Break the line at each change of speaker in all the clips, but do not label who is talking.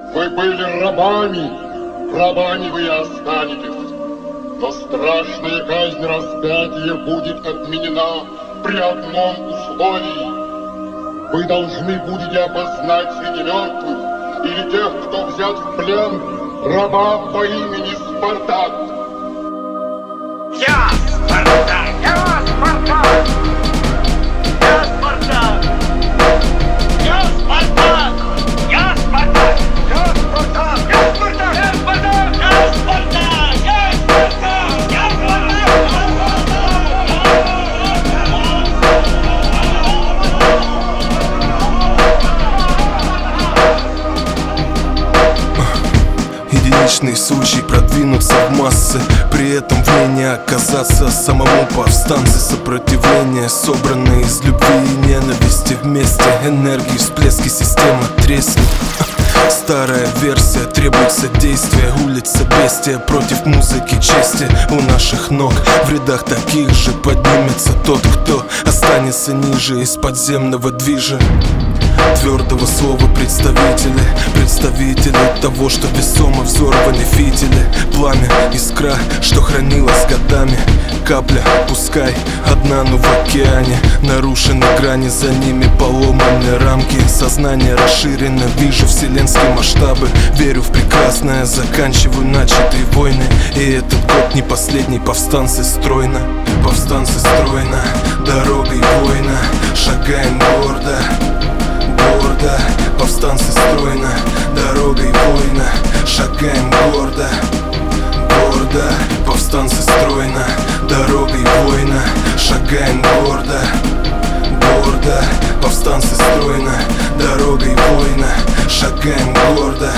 Вы были рабами, рабами вы и останетесь. Но страшная казнь распятия будет отменена при одном условии. Вы должны будете опознать среди мертвых или тех, кто взят в плен, раба по имени Спартак.
Я Спартак! Я Спартак! Я Спартак! Я Спартак! Я Спартак! Я Спартак! Я Спартак! Я Спартак! Я Спартак! Я Спартак! Я
Единичный случай продвинуться в массы, при этом в ней не оказаться самому повстанцы. Сопротивление, собранное из любви и ненависти вместе. Энергии, всплески, система треснет. Старая версия, требуется действие. Улица бестия против музыки чести. У наших ног в рядах таких же поднимется тот, кто останется ниже из подземного движа. Твердого слова представители того, что весомо взорваны фитили. Пламя, искра, что хранилось годами. Капля, пускай одна, но в океане. Нарушены грани, за ними поломаны рамки. Сознание расширено, вижу вселенские масштабы. Верю в прекрасное, заканчиваю начатые войны. И этот год не последний, повстанцы стройно. Повстанцы стройно, дорогой воина. Шагаем гордо. Повстанцы стройно, дорогой воина. Шагаем гордо. Повстанцы стройно, дорогой воина. Шагаем гордо. Повстанцы стройно, дорогой воина. Шагаем гордо.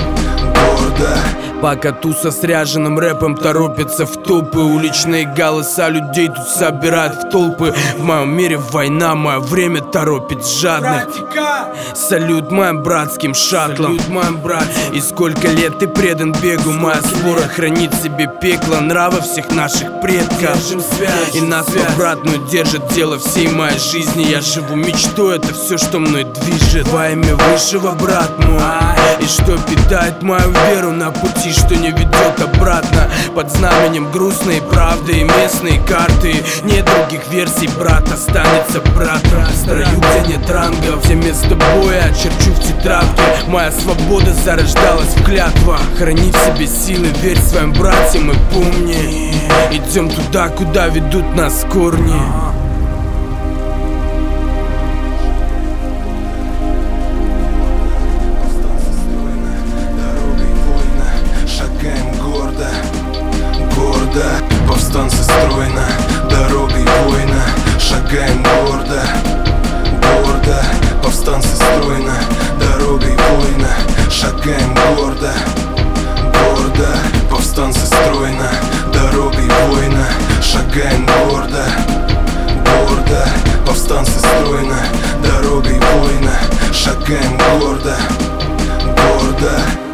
Пока туса с ряженым рэпом торопится в топы. Уличные голоса людей тут собирают в толпы. В моем мире война, мое время торопит жадно. Салют моим братским шаттлам. И сколько лет ты предан бегу, моя спора хранит в себе пекло нрава всех наших предков. И нас в обратную держит дело всей моей жизни. Я живу мечтой, это все, что мной движет. Во имя высшего, брат мой, и что питает мою веру на пути, что не ведет обратно. Под знаменем грустной правды и местные карты. Нет других версий, брат, останется брат. В строю, где нет рангов, где место боя очерчу в тетрадке. Моя свобода зарождалась в клятвах. Храни в себе силы, верь своим братьям и помни, идем туда, куда ведут нас корни.
Повстанцы стройно, дорогой воина. Шагаем гордо. Повстанцы стройно, дорогой воина. Шагаем гордо. Повстанцы стройно, дорогой воина. Шагаем гордо. Повстанцы стройно, дорогой воина. Шагаем гордо.